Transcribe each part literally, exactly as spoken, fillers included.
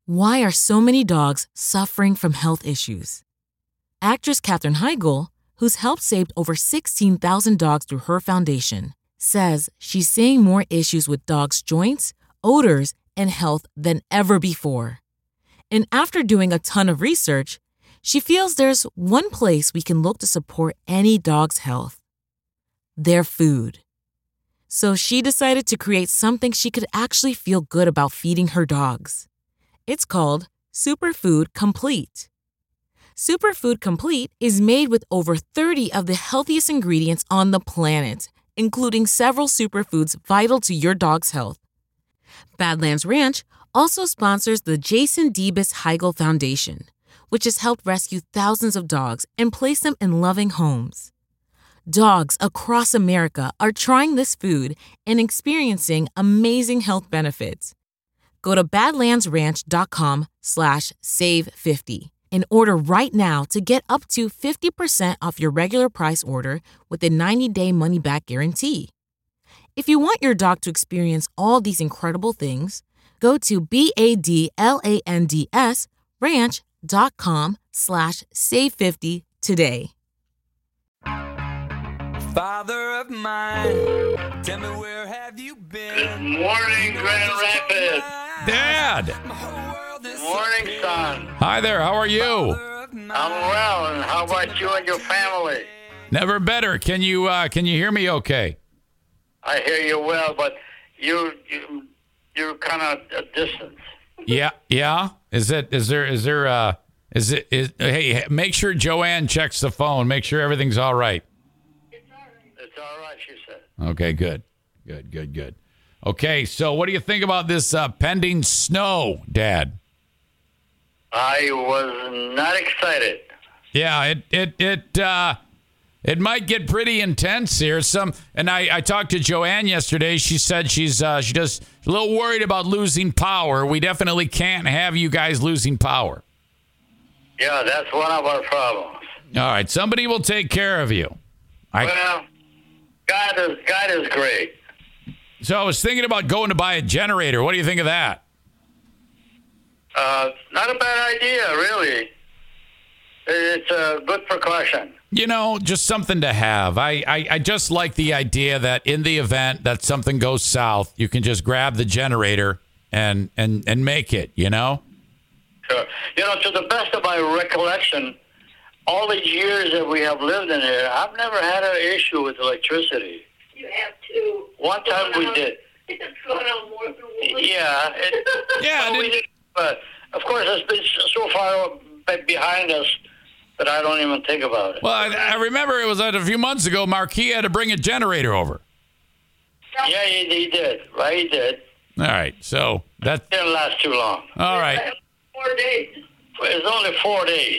Why are so many dogs suffering from health issues? Actress Katherine Heigl, who's helped save over sixteen thousand dogs through her foundation, says she's seeing more issues with dogs' joints, odors, and health than ever before. And after doing a ton of research, she feels there's one place we can look to support any dog's health: their food. So she decided to create something she could actually feel good about feeding her dogs. It's called Superfood Complete. Superfood Complete is made with over thirty of the healthiest ingredients on the planet, including several superfoods vital to your dog's health. Badlands Ranch also sponsors the Jason Debus Heigl Foundation, which has helped rescue thousands of dogs and place them in loving homes. Dogs across America are trying this food and experiencing amazing health benefits. Go to badlandsranch.com slash save 50 and order right now to get up to fifty percent off your regular price order with a ninety-day money-back guarantee. If you want your dog to experience all these incredible things, go to B-A-D-L-A-N-D-S ranch.com slash save 50 today. Father of mine, tell me where have you been? Good morning, Grand Rapids. Dad! Good morning, son. Hi there, how are you? I'm well, and how about you and your family? Never better. Can you uh, can you hear me okay? I hear you well, but you, you you're kind of a distance. Yeah, yeah. Is it is there is there uh is it is hey, make sure Joanne checks the phone, make sure everything's all right. It's all right. It's all right, she said. Okay, good. Good, good, good. Okay, so what do you think about this uh, pending snow, Dad? I was not excited. Yeah, it it it uh, it might get pretty intense here. Some and I, I talked to Joanne yesterday. She said she's uh, she just a little worried about losing power. We definitely can't have you guys losing power. Yeah, that's one of our problems. All right, somebody will take care of you. I, well, God is God is great. So I was thinking about going to buy a generator. What do you think of that? Uh, not a bad idea, really. It's a good precaution. You know, just something to have. I, I, I just like the idea that in the event that something goes south, you can just grab the generator and, and, and make it, you know? Sure. You know, to the best of my recollection, all the years that we have lived in here, I've never had an issue with electricity. You have to. One time we did. It's gone on more than one. Yeah. It, Yeah, well, we did, but of course, it's been so far behind us that I don't even think about it. Well, I, I remember it was uh, a few months ago, Marquis had to bring a generator over. Yeah, he, he did. Right, he did. All right, so that It didn't last too long. all right. Four days. It's only four days.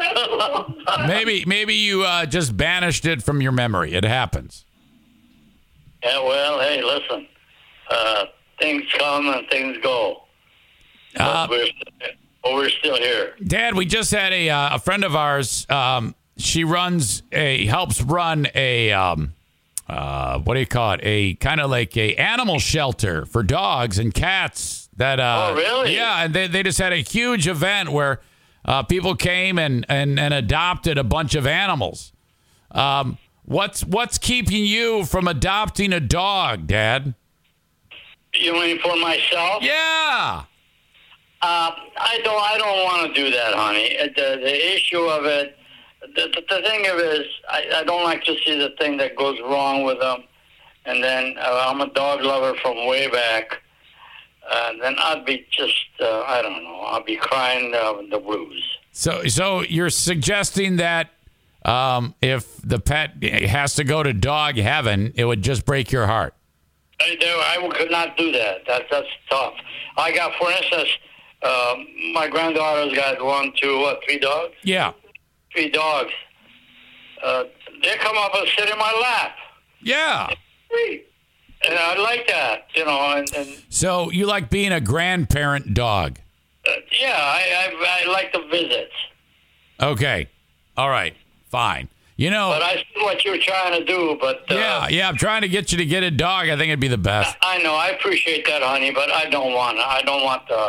Maybe maybe you uh, just banished it from your memory. It happens. Yeah, well, hey, listen. Uh, things come and things go. Uh, But we're, but we're still here. Dad, we just had a uh, a friend of ours. Um, she runs a helps run a um, uh, what do you call it? A kind of like a animal shelter for dogs and cats. That uh, Oh, really? Yeah, and they they just had a huge event where uh, people came and, and, and adopted a bunch of animals. Um, what's what's keeping you from adopting a dog, Dad? You mean for myself? Yeah. Uh, I don't. I don't want to do that, honey. Uh, The the issue of it, the, the, the thing of it is, I, I don't like to see the thing that goes wrong with them. And then uh, I'm a dog lover from way back. Uh, then I'd be just, uh, I don't know, I'd be crying uh, the blues. So so you're suggesting that um, if the pet has to go to dog heaven, it would just break your heart. I, I could not do that. That that's tough. I got, for instance, uh, my granddaughter's got one, two, what, three dogs? Yeah. Three dogs. Uh, they come up and sit in my lap. Yeah. And I like that, you know. And, and So you like being a grandparent dog? uh, yeah, I, I I like the visits. Okay. All right. Fine. You know. But I see what you're trying to do. But uh, yeah, yeah. I'm trying to get you to get a dog. I think it'd be the best. I know. I appreciate that, honey. But I don't want. I don't want the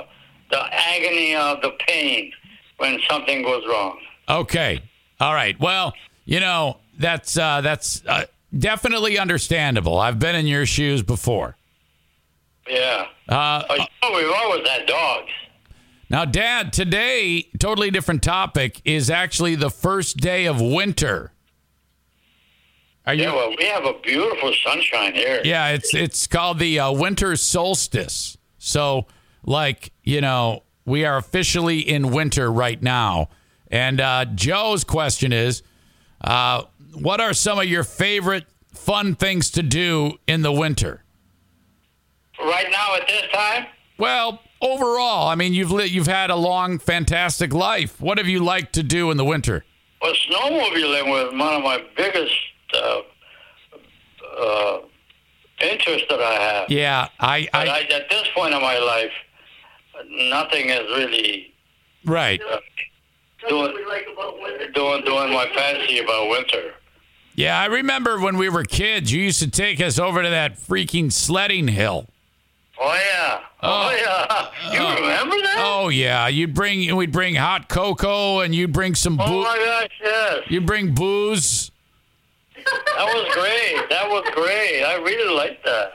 the agony of the pain when something goes wrong. Okay. All right. Well, you know, that's uh, that's uh, definitely understandable. I've been in your shoes before. Yeah. Uh, Oh, you know, we've always had dogs. now, Dad, today, totally different topic, is actually the first day of winter. Are you? Yeah, well, we have a beautiful sunshine here. Yeah, it's it's called the uh, winter solstice. So, like, you know, we are officially in winter right now. And uh, Joe's question is, uh, what are some of your favorite fun things to do in the winter? Right now at this time, Well, overall, I mean, you've li- you've had a long, fantastic life. What have you liked to do in the winter? well, snowmobiling was one of my biggest uh, uh, interests that I have. Yeah, I, But I I, at this point in my life, nothing is really right. uh, That's what we like about winter. doing doing my fancy about winter. Yeah, I remember when we were kids, you used to take us over to that freaking sledding hill. Oh yeah, oh, Oh. yeah. You Oh. remember that? Oh yeah, you'd bring we'd bring hot cocoa and you'd bring some Oh boo- my gosh, yes. you'd bring booze. That was great. That was great. I really liked that.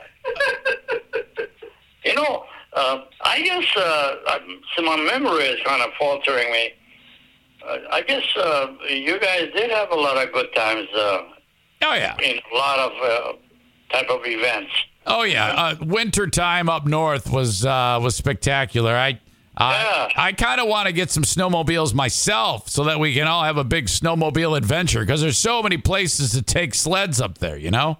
You know, uh, I guess uh, I'm- so my memory is kind of faltering me. Uh, I guess uh, you guys did have a lot of good times uh, Oh yeah. in a lot of uh, type of events. Oh yeah. Uh, winter time up north was uh, was spectacular. I I, Yeah. I kind of want to get some snowmobiles myself so that we can all have a big snowmobile adventure because there's so many places to take sleds up there, you know?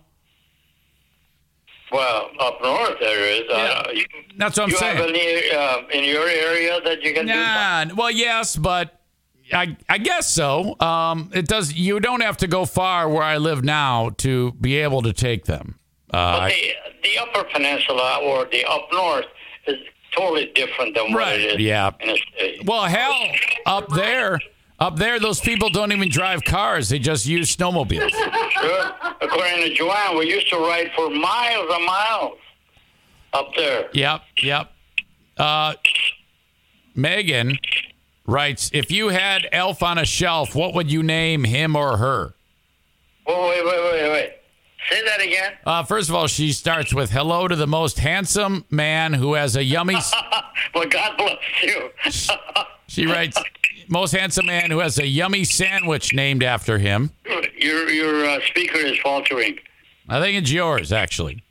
Well, up north there is. Yeah. Uh, you, That's what I'm you saying. have any uh, in your area that you can do something? Nah, well, yes, but I I guess so. Um, it does. You don't have to go far where I live now to be able to take them. Uh, But the, the Upper Peninsula or the up north is totally different than what Right, it is yeah. in the city. well, hell, up there, up there, those people don't even drive cars; they just use snowmobiles. Sure. According to Joanne, we used to ride for miles and miles up there. Yep, yep. Uh, Megan writes, "If you had Elf on a shelf, what would you name him or her?" Oh, wait, wait, wait, wait. Say that again. Uh, first of all, she starts with, "Hello to the most handsome man who has a yummy." s-" Well, God bless you. She writes, "Most handsome man who has a yummy sandwich named after him." your your uh, speaker is faltering. I think it's yours, actually.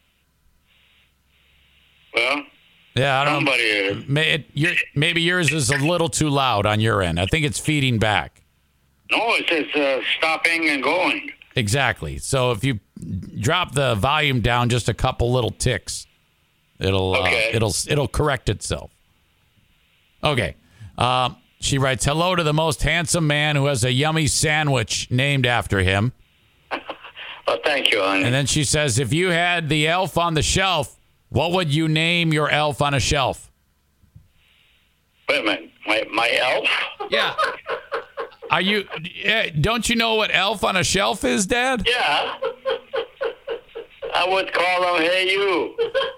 Well, Yeah, I don't know. somebody is. May, it, your, maybe yours is a little too loud on your end. I think it's feeding back. No, it's, it's uh, stopping and going. Exactly. So if you drop the volume down just a couple little ticks, it'll Okay. uh, it'll it'll correct itself. Okay. Um, she writes, "Hello to the most handsome man who has a yummy sandwich named after him." Well, thank you, honey. And then she says, "If you had the elf on the shelf, what would you name your elf on a shelf?" Wait a minute. My, my elf? Yeah. Are you? eh, Don't you know what elf on a shelf is, Dad? Yeah. I would call him Hey You.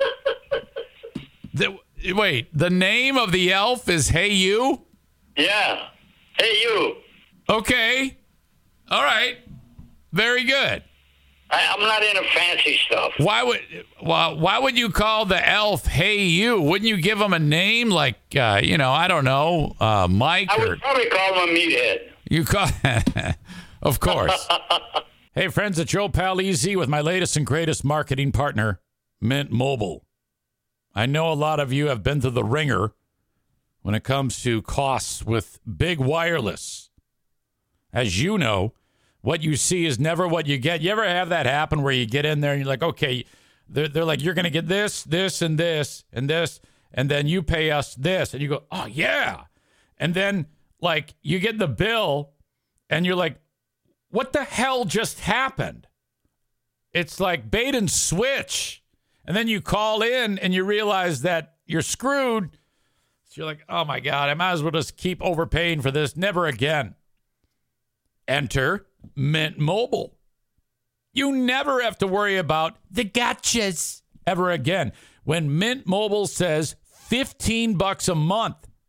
The, wait, the name of the elf is Hey You? Yeah. Hey You. Okay. All right. Very good. I, I'm not into fancy stuff. Why would why, why would you call the elf Hey You? Wouldn't you give him a name like uh, you know, I don't know, uh, Mike I or would probably call him a meathead. you call Of course. Hey friends, it's Joe Pal Easy with my latest and greatest marketing partner, Mint Mobile. I know a lot of you have been to the ringer when it comes to costs with big wireless. As you know, what you see is never what you get. You ever have that happen where you get in there and you're like, okay, they're, they're like, you're going to get this, this, and this, and this, and then you pay us this. And you go, oh, yeah. And then, like, you get the bill and you're like, what the hell just happened? It's like bait and switch. And then you call in and you realize that you're screwed. So you're like, oh, my God, I might as well just keep overpaying for this. Never again. Enter Mint Mobile. You never have to worry about the gotchas ever again. When Mint Mobile says fifteen bucks a month,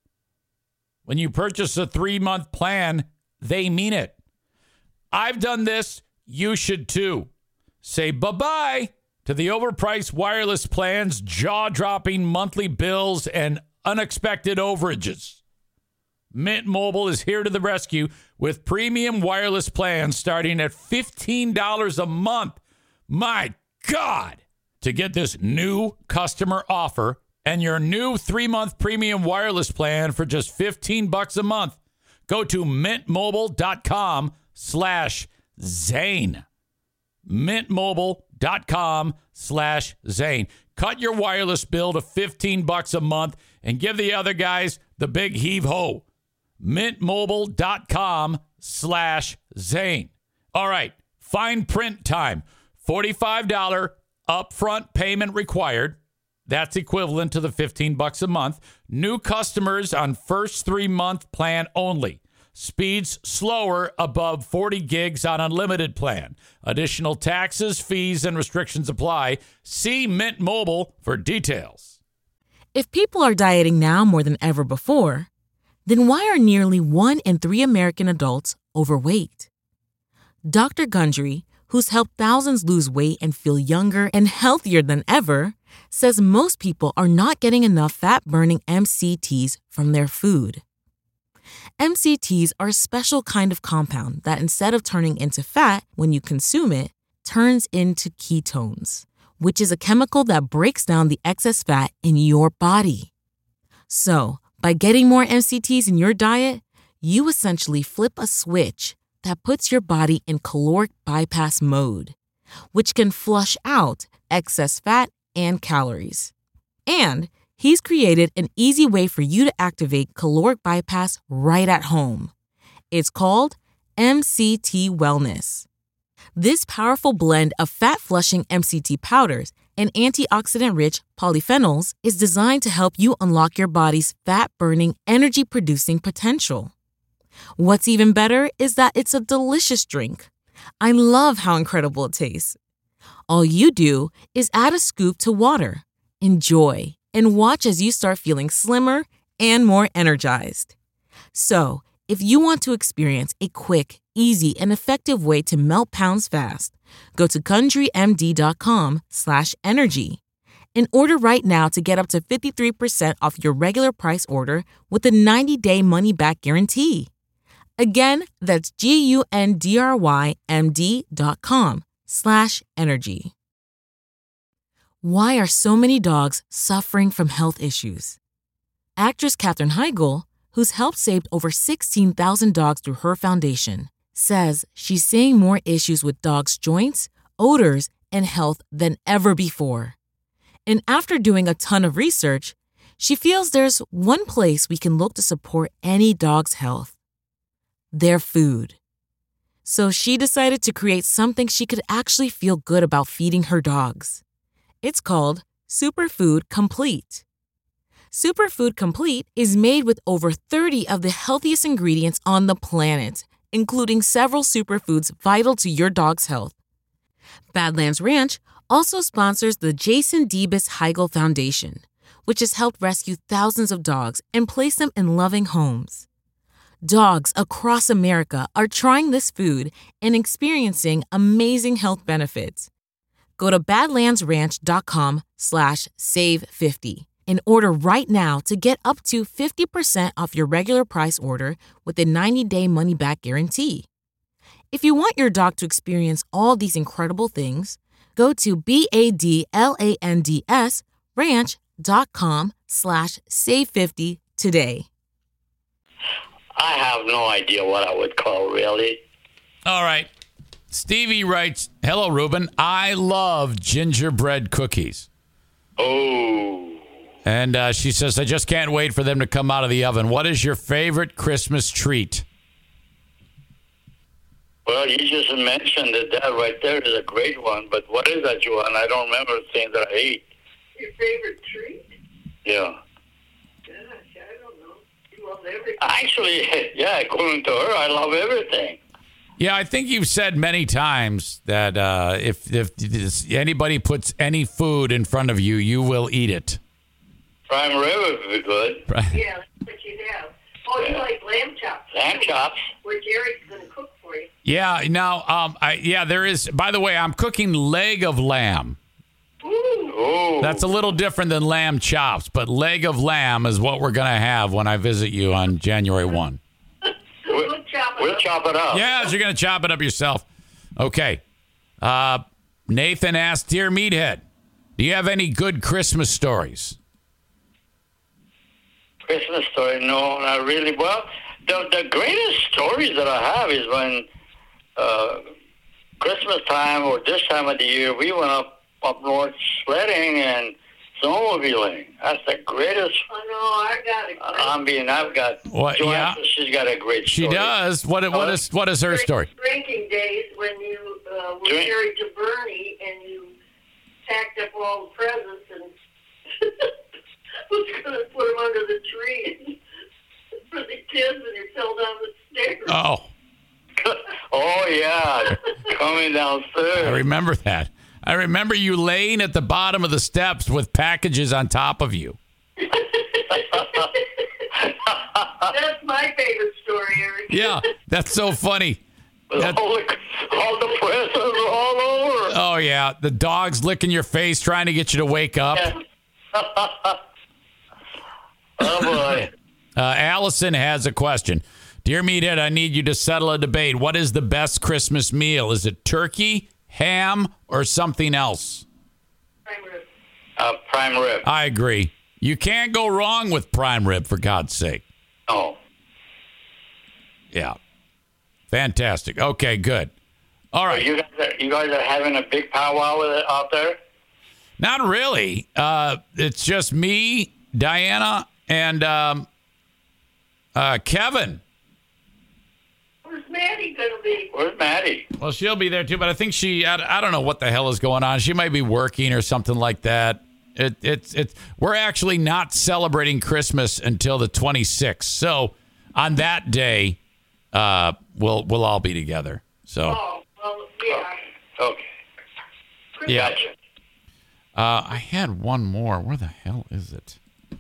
When you purchase a three-month plan, they mean it. I've done this. You should too. Say bye-bye to the overpriced wireless plans, jaw-dropping monthly bills, and unexpected overages. Mint Mobile is here to the rescue with premium wireless plans starting at fifteen dollars a month. My God! To get this new customer offer and your new three-month premium wireless plan for just fifteen bucks a month, go to mintmobile.com slash Zane. mintmobile.com slash Zane. Cut your wireless bill to fifteen bucks a month and give the other guys the big heave-ho. mintmobile.com slash Zane. All right, fine print time. forty-five dollars upfront payment required. That's equivalent to the fifteen bucks a month. New customers on first three-month plan only. Speeds slower above forty gigs on unlimited plan. Additional taxes, fees, and restrictions apply. See Mint Mobile for details. If people are dieting now more than ever before, then why are nearly one in three American adults overweight? Doctor Gundry, who's helped thousands lose weight and feel younger and healthier than ever, says most people are not getting enough fat-burning M C Ts from their food. M C Ts are a special kind of compound that instead of turning into fat when you consume it, turns into ketones, which is a chemical that breaks down the excess fat in your body. So, by getting more M C Ts in your diet, you essentially flip a switch that puts your body in caloric bypass mode, which can flush out excess fat and calories. And he's created an easy way for you to activate caloric bypass right at home. It's called M C T Wellness. This powerful blend of fat-flushing M C T powders and antioxidant-rich polyphenols is designed to help you unlock your body's fat-burning, energy-producing potential. What's even better is that it's a delicious drink. I love how incredible it tastes. All you do is add a scoop to water, enjoy, and watch as you start feeling slimmer and more energized. So, if you want to experience a quick, easy, and effective way to melt pounds fast, go to GundryMD.com slash energy and order right now to get up to fifty-three percent off your regular price order with a ninety-day money-back guarantee. Again, that's G-U-N-D-R-Y-M-D.com slash energy. Why are so many dogs suffering from health issues? Actress Katherine Heigl, who's helped save over sixteen thousand dogs through her foundation, says she's seeing more issues with dogs' joints, odors, and health than ever before. And after doing a ton of research, she feels there's one place we can look to support any dog's health: their food. So she decided to create something she could actually feel good about feeding her dogs. It's called Superfood Complete. Superfood Complete is made with over thirty of the healthiest ingredients on the planet, including several superfoods vital to your dog's health. Badlands Ranch also sponsors the Jason Debus Heigl Foundation, which has helped rescue thousands of dogs and place them in loving homes. Dogs across America are trying this food and experiencing amazing health benefits. Go to badlandsranch.com slash save 50 and order right now to get up to fifty percent off your regular price order with a ninety-day money-back guarantee. If you want your dog to experience all these incredible things, go to B-A-D-L-A-N-D-S ranch.com slash save 50 today. I have no idea what I would call, really. All right. Stevie writes, hello, Ruben. I love gingerbread cookies. Oh. And uh, she says, I just can't wait for them to come out of the oven. What is your favorite Christmas treat? Well, you just mentioned that that right there is a great one. But what is that, Joanne? I don't remember the thing that I ate. Your favorite treat? Yeah. Gosh, I don't know. You love everything. Actually, yeah, according to her, I love everything. Yeah, I think you've said many times that uh, if, if anybody puts any food in front of you, you will eat it. Prime rib would be good. Right. Yeah, that's what you have. Oh, you lamb chops. Where Jerry's going to cook for you. Yeah. Now, um, I, yeah, there is. By the way, I'm cooking leg of lamb. Ooh. Ooh. That's a little different than lamb chops, but leg of lamb is what we're going to have when I visit you on January first. We'll, We'll chop it we'll up. chop it up. Yes, you're going to chop it up yourself. Okay. Uh, Nathan asked, Dear Meathead, do you have any good Christmas stories? Christmas story? No, not really. Well, the the greatest stories that I have is when uh, Christmas time or this time of the year we went up up north sledding and snowmobiling. That's the greatest. Oh, no, I got it. I mean, I've got. What, Joanne, yeah. She's got a great She story. does. What, what is what is her story? Drinking days when you uh, were Drink- married to Bernie and you packed up all the presents and was going to put them under the tree for the kids and you fell down the stairs. Oh, Oh yeah, coming downstairs. I remember that. I remember you laying at the bottom of the steps with packages on top of you. That's my favorite story, Eric. Yeah, that's so funny. That- all, the, all the presents are all over. oh, yeah. The dog's licking your face trying to get you to wake up. Oh boy. Uh, Allison has a question. Dear Meathead, I need you to settle a debate. What is the best Christmas meal? Is it turkey, ham, or something else? Prime rib. Uh, prime rib. I agree. You can't go wrong with prime rib, for God's sake. Oh. Yeah. Fantastic. Okay, good. All right. You guys are, you guys are having a big powwow with it out there? Not really. Uh, it's just me, Diana, and um, uh, Kevin. Where's Maddie going to be? Where's Maddie? Well, she'll be there too, but I think she, I, I don't know what the hell is going on. She might be working or something like that. It, it's, it's, we're actually not celebrating Christmas until the twenty-sixth. So on that day, uh, we'll, we'll all be together. So, Oh, well, yeah. Okay. yeah. Gotcha. Uh, I had one more. Where the hell is it?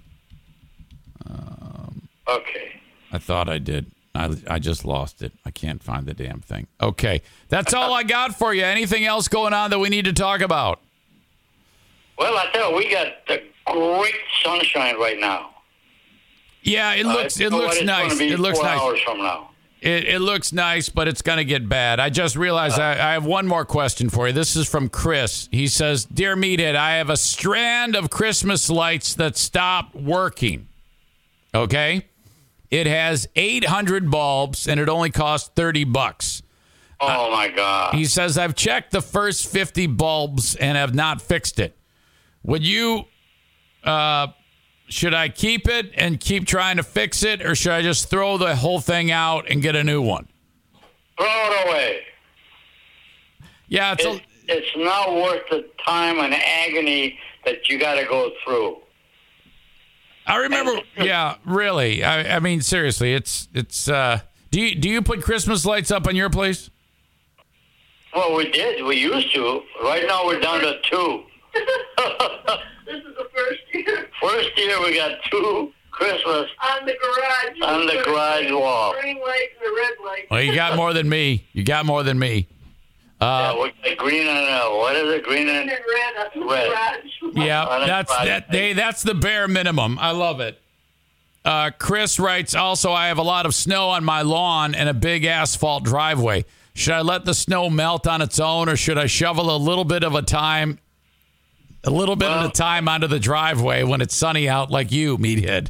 Okay. I thought I did. I, I just lost it. I can't find the damn thing. Okay. That's all I got for you. Anything else going on that we need to talk about? Well, I tell you, we got the great sunshine right now. Yeah, it looks Uh, it you know looks what? It's nice. gonna be It looks four nice. hours from now. It, it looks nice, but it's going to get bad. I just realized I, I have one more question for you. This is from Chris. He says, Dear Meathead, I have a strand of Christmas lights that stopped working. Okay? It has eight hundred bulbs, and it only costs thirty bucks. Oh, my God. He says, I've checked the first fifty bulbs and have not fixed it. Would you, uh, should I keep it and keep trying to fix it, or should I just throw the whole thing out and get a new one? Throw it away. Yeah, it's a, It's, it's not worth the time and agony that you got to go through. I remember. Yeah, really. I, I mean, seriously, it's it's. Uh, do you do you put Christmas lights up on your place? Well, we did. We used to. Right now, we're down to two. This is the first year First year, we got two Christmas. on the garage. On the garage wall. The green light and the red light. Well, you got more than me. You got more than me. Yeah, Uh, we got green and uh, what is it? Green Green and and red on the Red. garage. yeah, On a that's Friday. that. They, that's the bare minimum. I love it. Uh, Chris writes. Also, I have a lot of snow on my lawn and a big asphalt driveway. Should I let the snow melt on its own, or should I shovel a little bit of a time, a little bit Well- at a time onto the driveway when it's sunny out, like you, Meathead?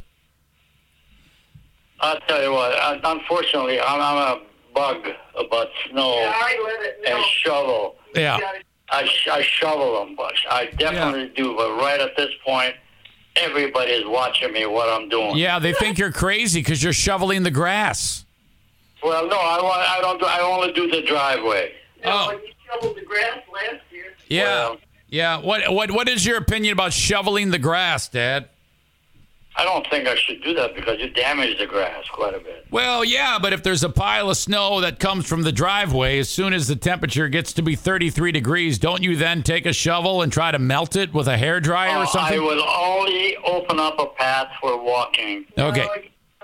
I'll tell you what. uh, Unfortunately, I'm, I'm a bug about snow Yeah, I let it and melt. shovel. Yeah. You gotta- I, sh- I shovel them, but I definitely do. But right at this point, everybody is watching me what I'm doing. Yeah, they think you're crazy because you're shoveling the grass. Well, no, I want. I don't. do- I only do the driveway. No, Oh. you shoveled the grass last year. Yeah. Well- Yeah. What what what is your opinion about shoveling the grass, Dad? I don't think I should do that because you damage the grass quite a bit. Well, yeah, but if there's a pile of snow that comes from the driveway, as soon as the temperature gets to be thirty-three degrees, don't you then take a shovel and try to melt it with a hairdryer Uh, or I something? will only open up a path for walking. Okay. Oh, you shoveled the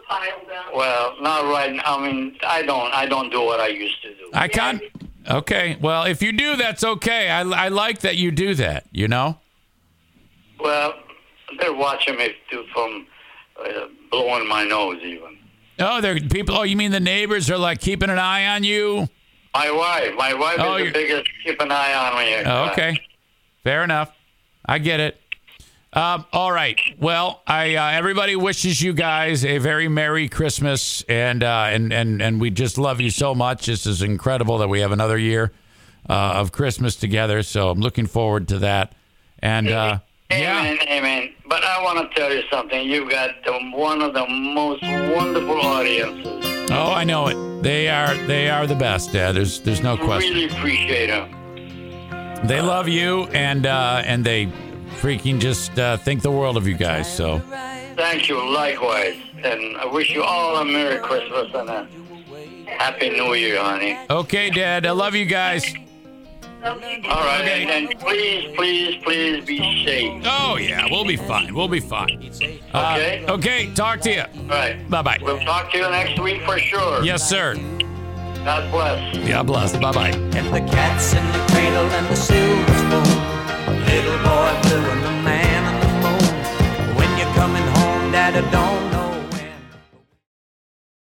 pile down. Well, not right now. I mean, I don't. I don't do what I used to do. I can't. Okay. Well, if you do, that's okay. I, I like that you do that, you know? Well, they're watching me too from uh, blowing my nose even. Oh, they're people. Oh, you mean the neighbors are like keeping an eye on you? My wife. My wife Oh, is you're- the biggest. Keep an eye on me. Oh, okay. Fair enough. I get it. Um, all right. Well, I uh, everybody wishes you guys a very Merry Christmas, and uh, and and and we just love you so much. This is incredible that we have another year uh, of Christmas together. So I'm looking forward to that. And uh, Amen, yeah, amen. But I want to tell you something. You've got the, one of the most wonderful audiences. oh, I know it. They are they are the best, Dad. There's there's no question. Really appreciate them. They love you, and uh, and they freaking just uh, think the world of you guys. So Thank you, likewise. And I wish you all a Merry Christmas and a Happy New Year, honey. okay, Dad. I love you guys. All right, Okay. and, and please, please, please be safe. Oh yeah, we'll be fine. We'll be fine. Uh, Okay? okay. Talk to you. All right. Bye bye. We'll talk to you next week for sure. Yes, sir. God bless. God bless. Bye bye. And the cat's in the cradle and the silver spoon.